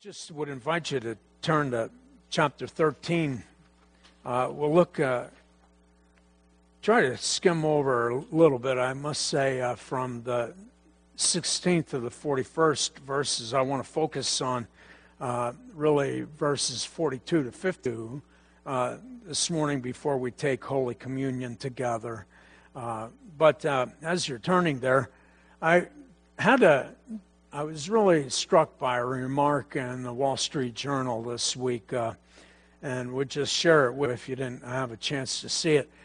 Just would invite you to turn to chapter 13. We'll look, try to skim over a little bit, I must say, from the 16th to the 41st verses. I want to focus on really verses 42 to 52 this morning before we take Holy Communion together. But as you're turning there, I was really struck by a remark in the Wall Street Journal this week, and would just share it with you if you didn't have a chance to see it.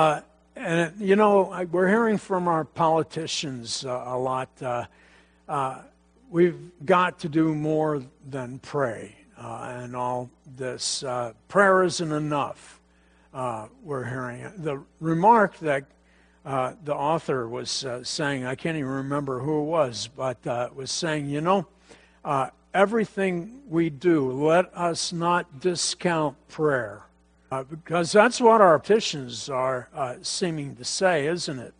We're hearing from our politicians a lot. We've got to do more than pray and all this. Prayer isn't enough, we're hearing. The remark that the author was saying, I can't even remember who it was, but was saying, everything we do, let us not discount prayer. Because that's what our petitions are seeming to say, isn't it?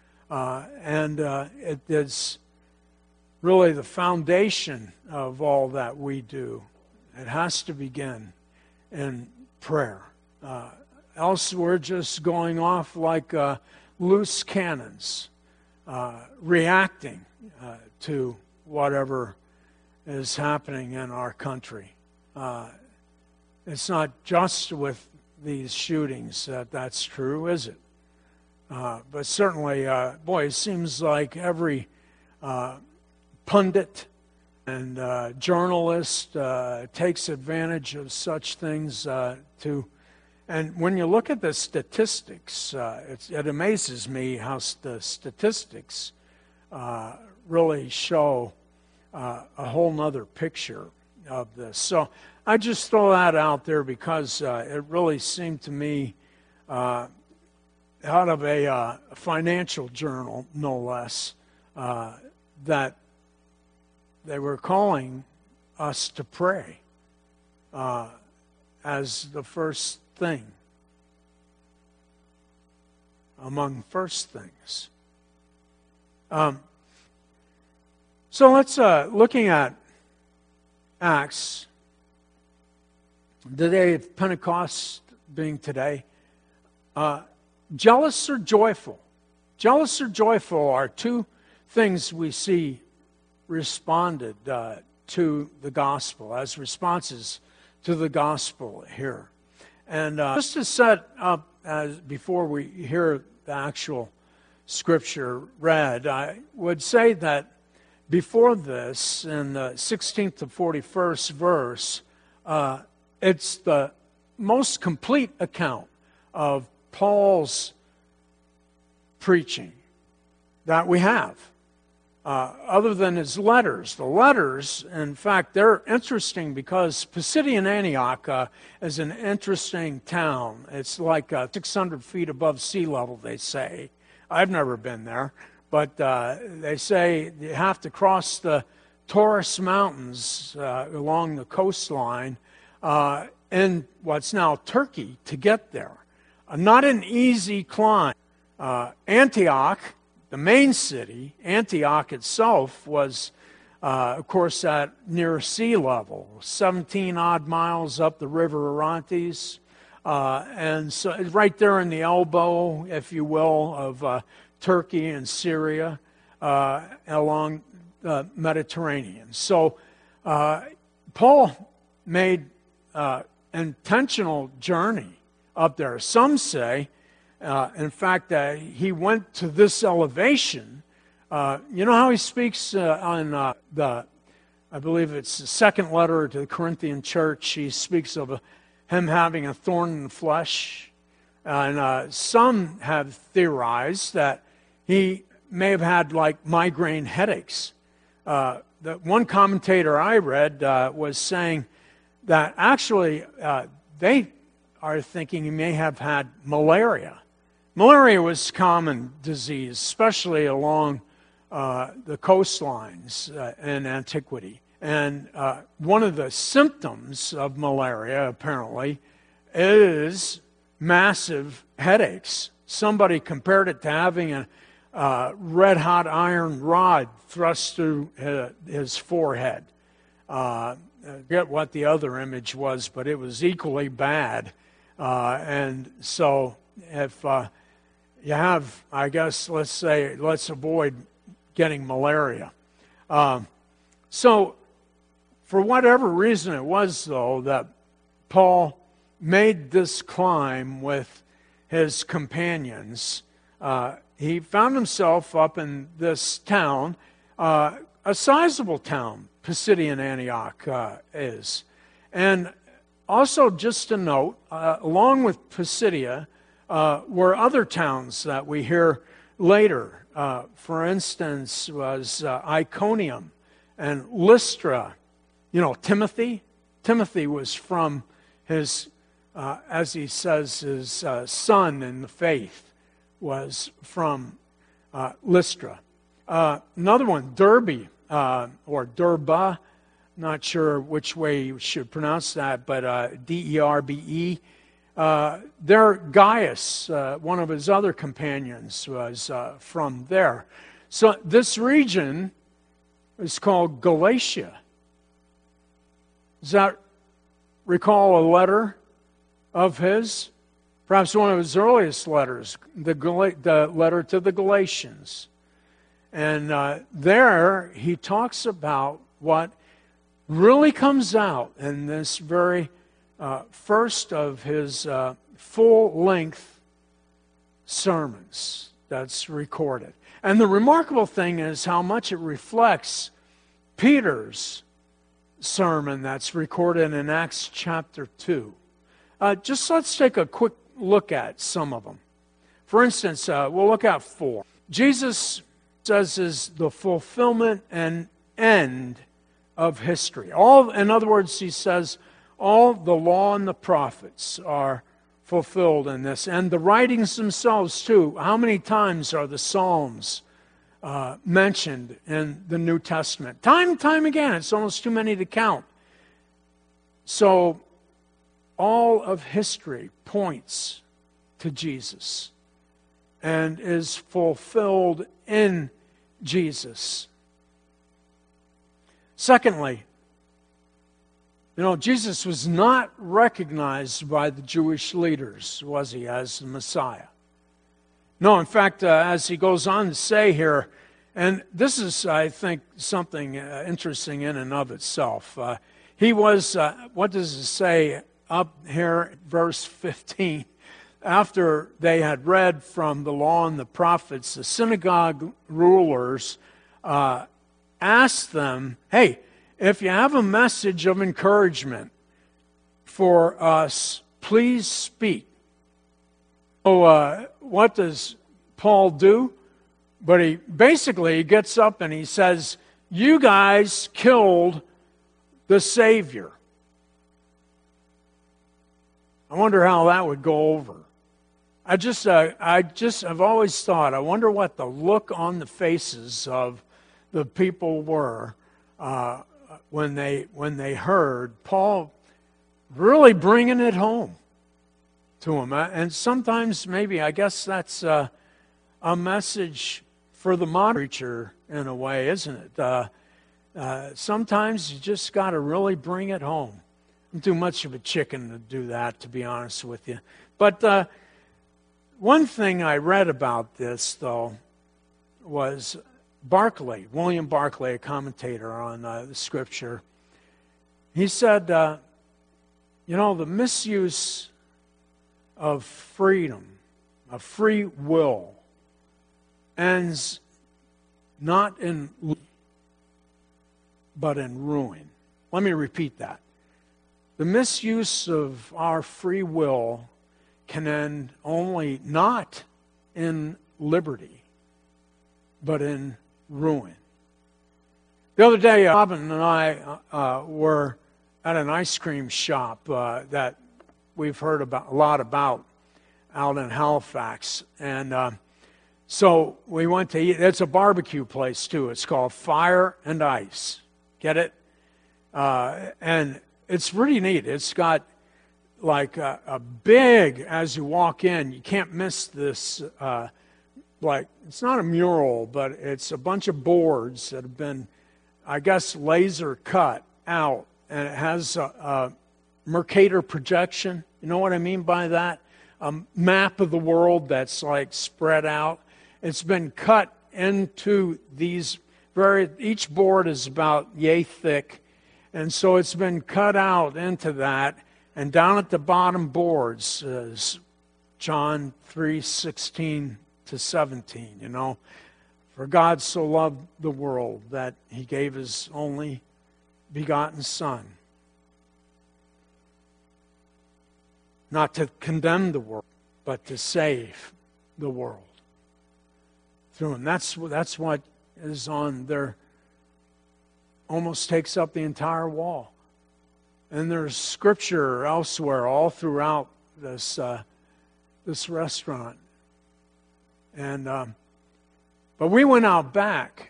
It is really the foundation of all that we do. It has to begin in prayer. Else we're just going off like loose cannons, reacting to whatever is happening in our country. It's not just with these shootings that's true, is it? But certainly, it seems like every pundit and journalist takes advantage of such things and when you look at the statistics, it amazes me how the statistics really show a whole nother picture of this. So I just throw that out there because it really seemed to me out of a financial journal, no less, that they were calling us to pray as the first thing among first things. So let's looking at Acts, the day of Pentecost being today. Jealous or joyful? Jealous or joyful are two things we see responded to the gospel as responses to the gospel here. And just to set up, before we hear the actual scripture read, I would say that before this, in the 16th to 41st verse, it's the most complete account of Paul's preaching that we have. Other than his letters. The letters, in fact, they're interesting because Pisidian Antioch is an interesting town. It's like 600 feet above sea level, they say. I've never been there, but they say you have to cross the Taurus Mountains along the coastline in what's now Turkey to get there. Not an easy climb. Antioch, the main city, Antioch itself, was, of course, at near sea level, 17-odd miles up the River Orontes, and so it's right there in the elbow, if you will, of Turkey and Syria along the Mediterranean. So Paul made intentional journey up there. Some say, in fact, he went to this elevation. You know how he speaks on I believe it's the second letter to the Corinthian church. He speaks of him having a thorn in the flesh. And some have theorized that he may have had like migraine headaches. The one commentator I read was saying that actually they are thinking he may have had malaria. Malaria was a common disease, especially along the coastlines in antiquity. And one of the symptoms of malaria, apparently, is massive headaches. Somebody compared it to having a red-hot iron rod thrust through his forehead. forget what the other image was, but it was equally bad. And so if you have, I guess, let's avoid getting malaria. So for whatever reason it was, though, that Paul made this climb with his companions, he found himself up in this town, a sizable town, Pisidian Antioch is. And also, just to note, along with Pisidia were other towns that we hear later. For instance, was Iconium and Lystra. You know, Timothy. Timothy was from his, as he says, his son in the faith was from Lystra. Another one, Derbe, or Derba, not sure which way you should pronounce that, but D-E-R-B-E. There, Gaius, one of his other companions, was from there. So this region is called Galatia. Does that recall a letter of his? Perhaps one of his earliest letters, the letter to the Galatians. And there he talks about what really comes out in this very first of his full-length sermons that's recorded. And the remarkable thing is how much it reflects Peter's sermon that's recorded in Acts chapter 2. Just let's take a quick look at some of them. For instance, we'll look at 4. Jesus says is the fulfillment and end of history. In other words, he says all the law and the prophets are fulfilled in this. And the writings themselves, too. How many times are the Psalms mentioned in the New Testament? Time and time again. It's almost too many to count. So all of history points to Jesus and is fulfilled in Jesus. Secondly, Jesus was not recognized by the Jewish leaders, was he, as the Messiah? No, in fact, as he goes on to say here, and this is, I think, something interesting in and of itself. He was, what does it say up here, verse 15? After they had read from the law and the prophets, the synagogue rulers asked them, hey, if you have a message of encouragement for us, please speak. So what does Paul do? But he gets up and he says, you guys killed the Savior. I wonder how that would go over. I've always thought, I wonder what the look on the faces of the people were when they heard Paul really bringing it home to them. And sometimes maybe, I guess that's a message for the modern preacher in a way, isn't it? Sometimes you just got to really bring it home. I'm too much of a chicken to do that, to be honest with you. But one thing I read about this, though, was William Barclay, a commentator on the Scripture. He said, the misuse of freedom, of free will, ends not in but in ruin. Let me repeat that. The misuse of our free will can end only not in liberty, but in ruin. The other day, Robin and I were at an ice cream shop that we've heard a lot about out in Halifax. And so we went to eat. It's a barbecue place, too. It's called Fire and Ice. Get it? And it's pretty neat. It's got like a big, as you walk in, you can't miss this, it's not a mural, but it's a bunch of boards that have been, I guess, laser cut out. and it has a Mercator projection. You know what I mean by that? A map of the world that's like spread out. It's been cut into these each board is about yay thick, and so it's been cut out into that, and down at the bottom boards is John 3:16 to 17, you know. For God so loved the world that he gave his only begotten Son. Not to condemn the world, but to save the world through him. That's what is on there. Almost takes up the entire wall. And there's scripture elsewhere all throughout this restaurant. And but we went out back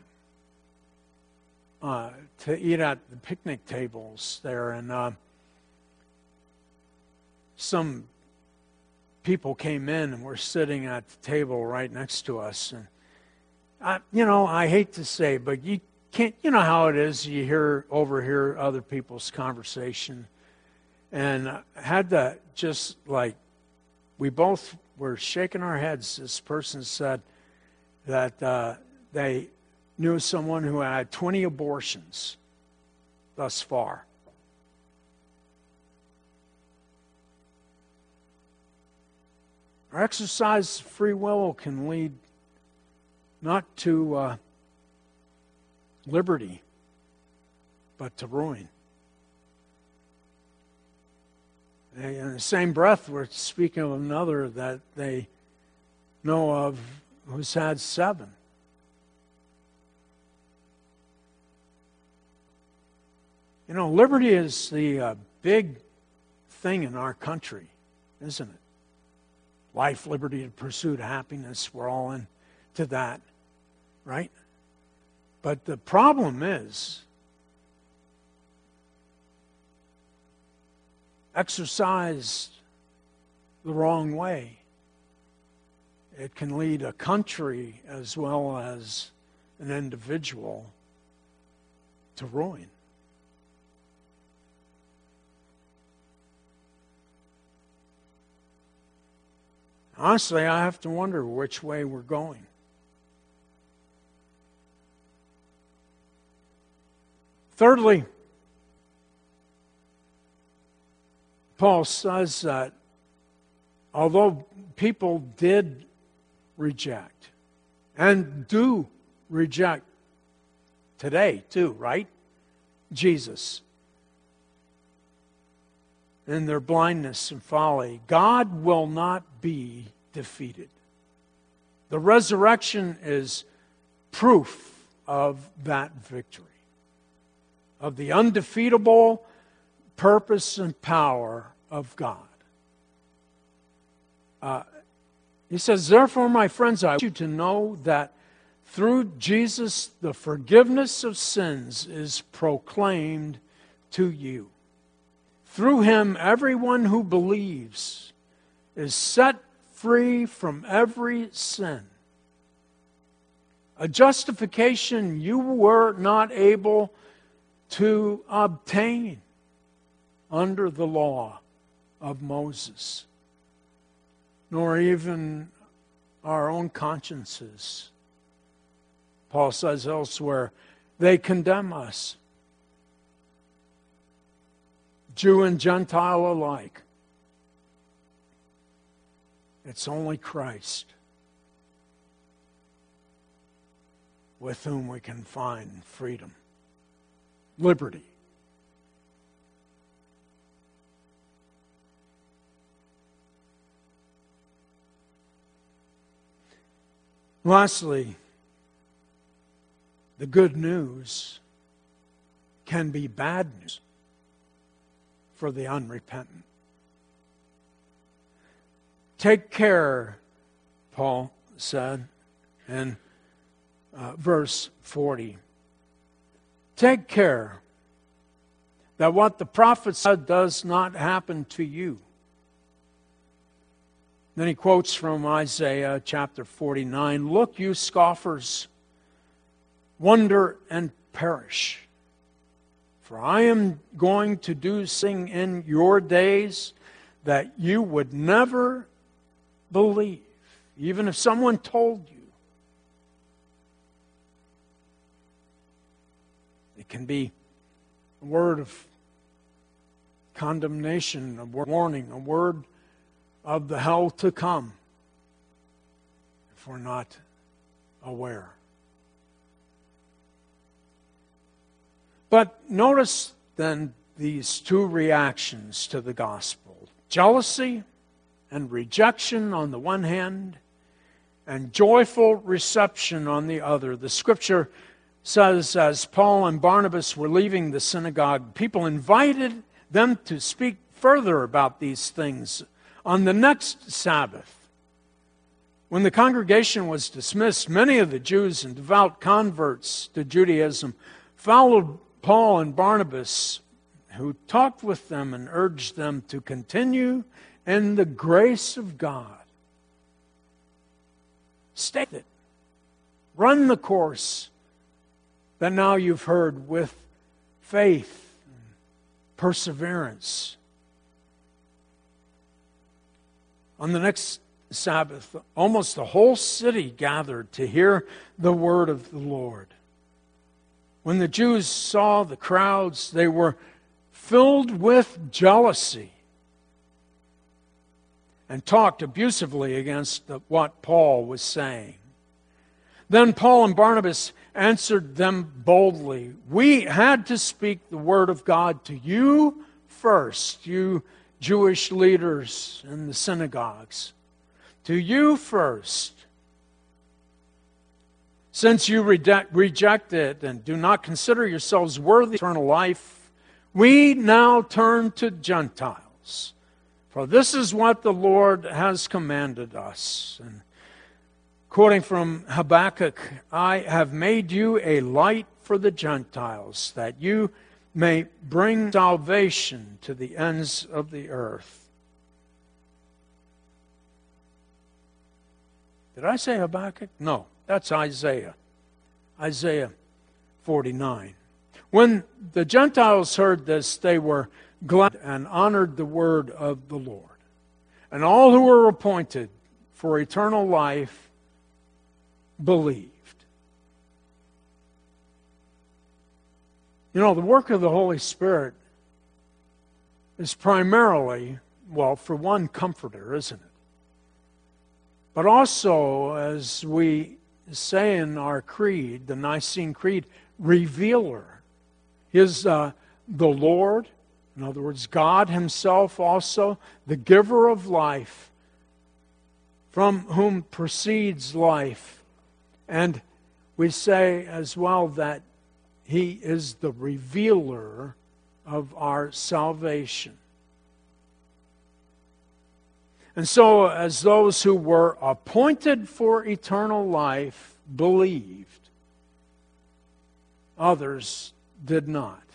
to eat at the picnic tables there, and some people came in and were sitting at the table right next to us. And I hate to say, but you can't. You know how it is. You overhear other people's conversation, and I had to just like we both were shaking our heads. This person said that they knew someone who had 20 abortions thus far. Our exercise of free will can lead not to liberty, but to ruin. In the same breath, we're speaking of another that they know of who's had 7. You know, liberty is the big thing in our country, isn't it? Life, liberty, and pursuit of happiness, we're all into that, right? But the problem is, exercised the wrong way, it can lead a country as well as an individual to ruin. Honestly, I have to wonder which way we're going. Thirdly, Paul says that although people did reject and do reject today too, right? Jesus. In their blindness and folly, God will not be defeated. The resurrection is proof of that victory, of the undefeatable purpose and power of God. He says, therefore, my friends, I want you to know that through Jesus, the forgiveness of sins is proclaimed to you. Through him, everyone who believes is set free from every sin. A justification you were not able to obtain under the law of Moses, nor even our own consciences. Paul says elsewhere, they condemn us, Jew and Gentile alike. It's only Christ with whom we can find freedom, liberty. Lastly, the good news can be bad news for the unrepentant. Take care, Paul said in verse 40. Take care that what the prophet said does not happen to you. Then he quotes from Isaiah chapter 49, look, you scoffers, wonder and perish. For I am going to do something in your days that you would never believe, even if someone told you. It can be a word of condemnation, a word of warning, a word of the hell to come, if we're not aware. But notice then these two reactions to the gospel: jealousy and rejection on the one hand, and joyful reception on the other. The scripture says, as Paul and Barnabas were leaving the synagogue, people invited them to speak further about these things on the next Sabbath. When the congregation was dismissed, many of the Jews and devout converts to Judaism followed Paul and Barnabas, who talked with them and urged them to continue in the grace of God. Stay with it. Run the course that now you've heard with faith and perseverance. On the next Sabbath, almost the whole city gathered to hear the word of the Lord. When the Jews saw the crowds, they were filled with jealousy and talked abusively against what Paul was saying. Then Paul and Barnabas answered them boldly. We had to speak the word of God to you first, you Jewish leaders in the synagogues. To you first. Since you reject it and do not consider yourselves worthy of eternal life, we now turn to Gentiles. For this is what the Lord has commanded us. And quoting from Habakkuk, I have made you a light for the Gentiles, that you may bring salvation to the ends of the earth. Did I say Habakkuk? No. That's Isaiah. Isaiah 49. When the Gentiles heard this, they were glad and honored the word of the Lord. And all who were appointed for eternal life believed. You know, the work of the Holy Spirit is primarily, well, for one, comforter, isn't it? But also, as we say in our creed, the Nicene Creed, revealer. He is the Lord, in other words, God himself also, the giver of life, from whom proceeds life. And we say as well that he is the revealer of our salvation. And so, as those who were appointed for eternal life believed, others did not.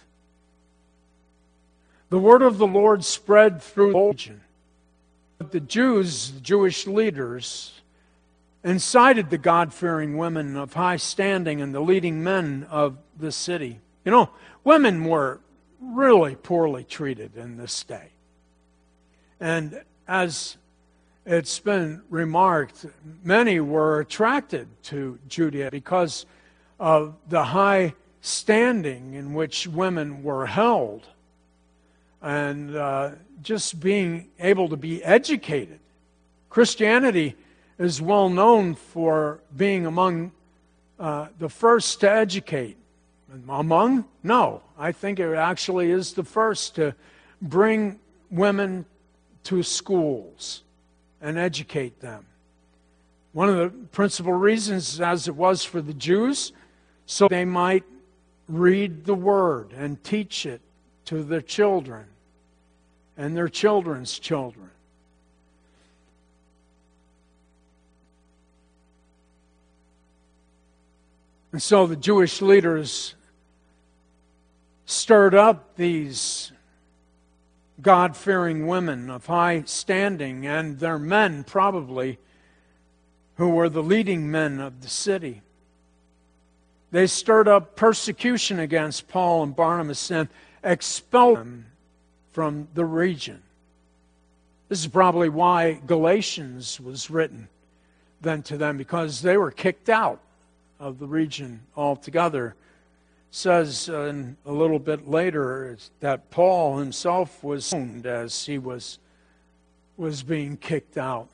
The word of the Lord spread through the region. But the Jews, the Jewish leaders, incited the God-fearing women of high standing and the leading men of the city. You know, women were really poorly treated in this day. And as it's been remarked, many were attracted to Judea because of the high standing in which women were held and just being able to be educated. Christianity is well known for being among the first to educate. Among? No. I think it actually is the first to bring women to schools and educate them. One of the principal reasons, as it was for the Jews, so they might read the Word and teach it to their children and their children's children. And so the Jewish leaders stirred up these God-fearing women of high standing and their men probably, who were the leading men of the city. They stirred up persecution against Paul and Barnabas and expelled them from the region. This is probably why Galatians was written then to them, because they were kicked out of the region altogether. It says a little bit later that Paul himself was stoned as he was being kicked out.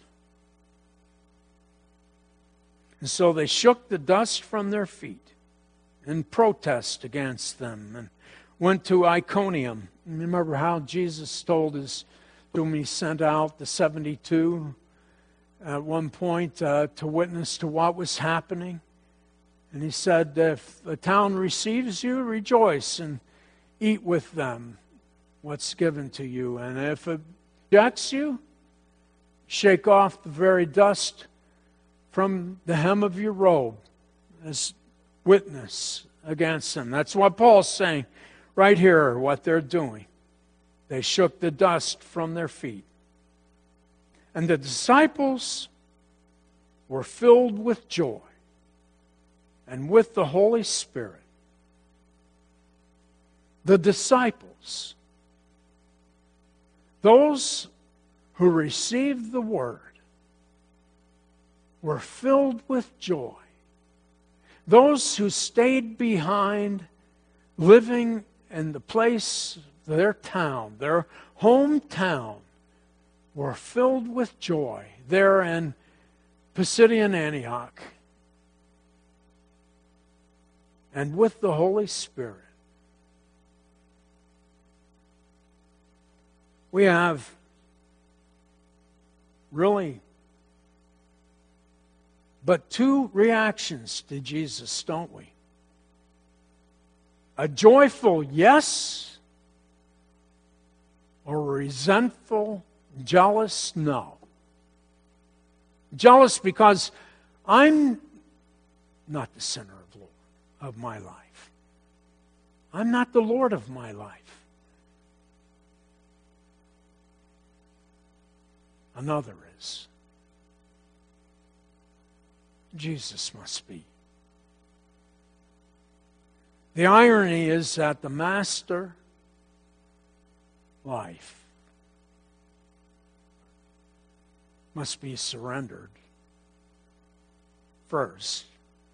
And so they shook the dust from their feet in protest against them and went to Iconium. Remember how Jesus told whom he sent out the 72 at one point to witness to what was happening. And he said, if a town receives you, rejoice and eat with them what's given to you. And if it rejects you, shake off the very dust from the hem of your robe as witness against them. That's what Paul's saying right here, what they're doing. They shook the dust from their feet. And the disciples were filled with joy and with the Holy Spirit. The disciples, those who received the word, were filled with joy. Those who stayed behind, living in the place, their town, their hometown, were filled with joy there in Pisidian Antioch and with the Holy Spirit. We have really but two reactions to Jesus, don't we? A joyful yes, or a resentful, jealous no. Jealous because I'm not the center of my life. I'm not the Lord of my life. Another is. Jesus must be. The irony is that the master life must be surrendered first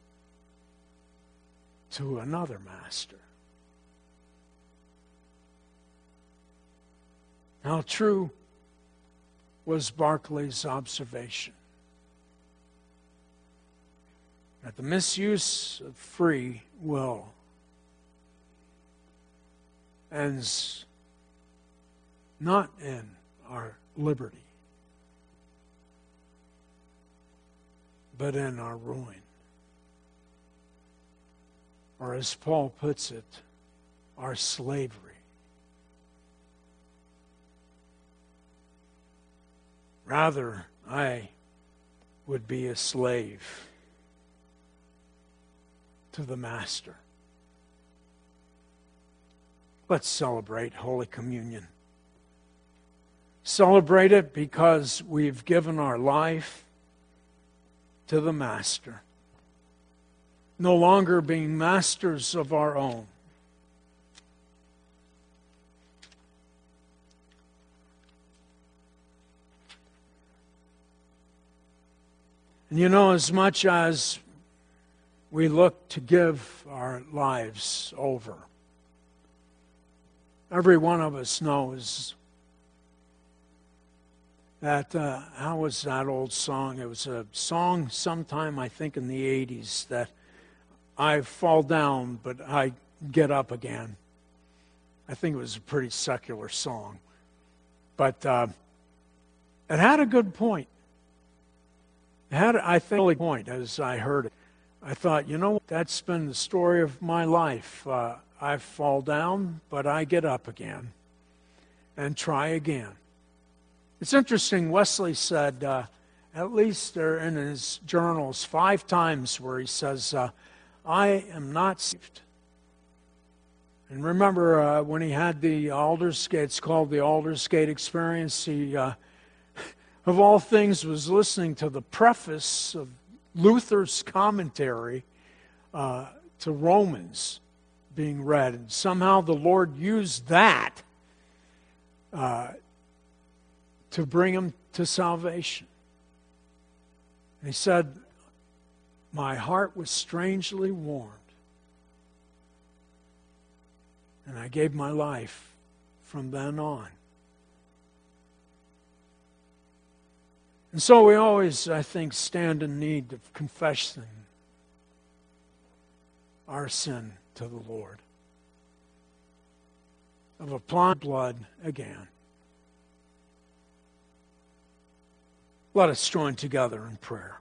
to another master. How true was Barclay's observation that the misuse of free will ends not in our liberty, but in our ruin. Or as Paul puts it, our slavery. Rather, I would be a slave to the Master. Let's celebrate Holy Communion. Celebrate it because we've given our life to the Master. No longer being masters of our own. And you know, as much as we look to give our lives over, every one of us knows that, how was that old song? It was a song sometime, I think, in the 80s, that I fall down, but I get up again. I think it was a pretty secular song. But it had a good point. It had, I think, a really point as I heard it. I thought, you know, that's been the story of my life. I fall down, but I get up again and try again. It's interesting, Wesley said, at least there in his journals, 5 times where he says, I am not saved. And remember when he had the Aldersgate, it's called the Aldersgate Experience, he, of all things, was listening to the preface of Luther's commentary to Romans being read. And somehow the Lord used that to bring him to salvation. And he said, my heart was strangely warmed. And I gave my life from then on. And so we always, I think, stand in need of confessing our sin to the Lord, of applying blood again. Let us join together in prayer.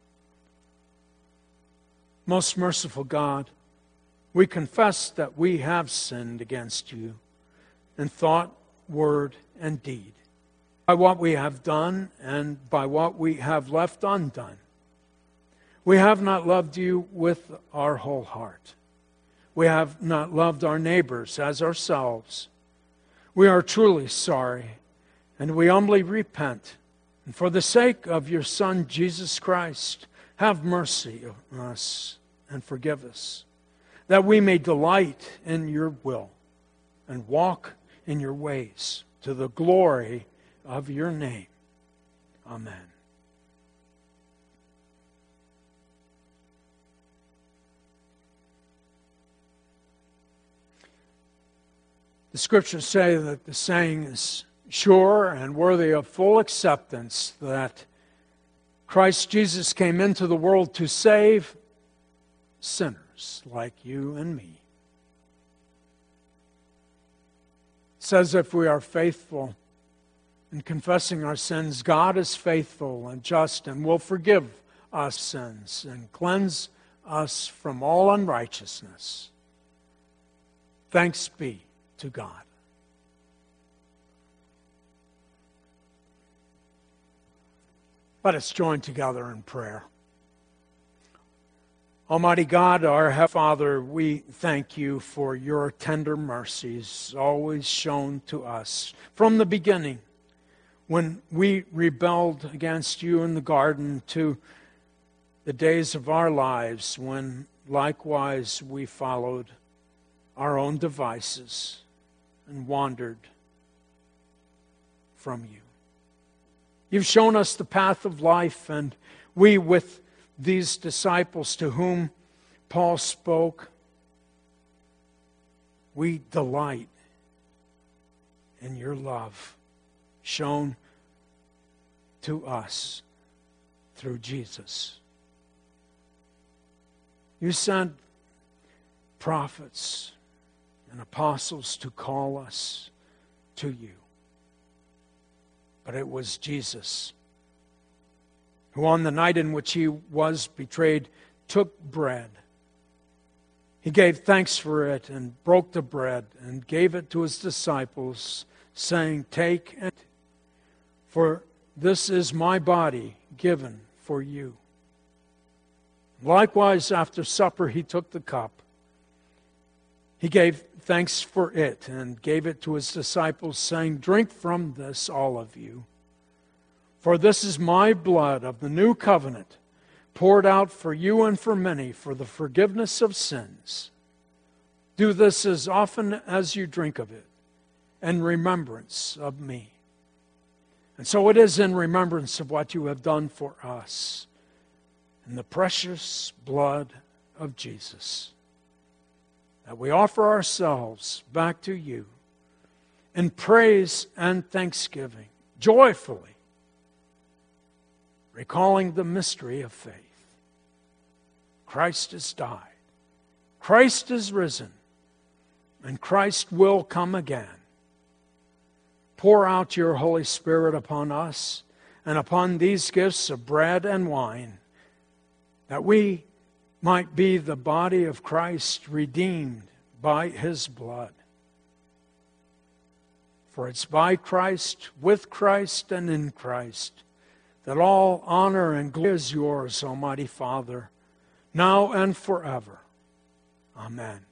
Most merciful God, we confess that we have sinned against you in thought, word, and deed, by what we have done and by what we have left undone. We have not loved you with our whole heart. We have not loved our neighbors as ourselves. We are truly sorry, and we humbly repent. And for the sake of your Son, Jesus Christ, have mercy on us and forgive us, that we may delight in your will and walk in your ways to the glory of your name. Amen. The scriptures say that the saying is sure and worthy of full acceptance, that Christ Jesus came into the world to save sinners like you and me. It says if we are faithful in confessing our sins, God is faithful and just and will forgive us sins and cleanse us from all unrighteousness. Thanks be to God. Let us join together in prayer. Almighty God, our Heavenly Father, we thank you for your tender mercies always shown to us from the beginning, when we rebelled against you in the garden, to the days of our lives when likewise we followed our own devices and wandered from you. You've shown us the path of life, and we, with these disciples to whom Paul spoke, we delight in your love shown to us through Jesus. You sent prophets and apostles to call us to you. But it was Jesus who, on the night in which he was betrayed, took bread. He gave thanks for it and broke the bread and gave it to his disciples, saying, "Take and eat, for this is my body given for you." Likewise, after supper, he took the cup. He gave thanks for it and gave it to his disciples, saying, "Drink from this, all of you. For this is my blood of the new covenant, poured out for you and for many for the forgiveness of sins. Do this as often as you drink of it, in remembrance of me." And so it is in remembrance of what you have done for us in the precious blood of Jesus that we offer ourselves back to you in praise and thanksgiving, joyfully, recalling the mystery of faith. Christ has died, Christ is risen, and Christ will come again. Pour out your Holy Spirit upon us and upon these gifts of bread and wine, that we might be the body of Christ, redeemed by his blood. For it's by Christ, with Christ, and in Christ that all honor and glory is yours, Almighty Father, now and forever. Amen.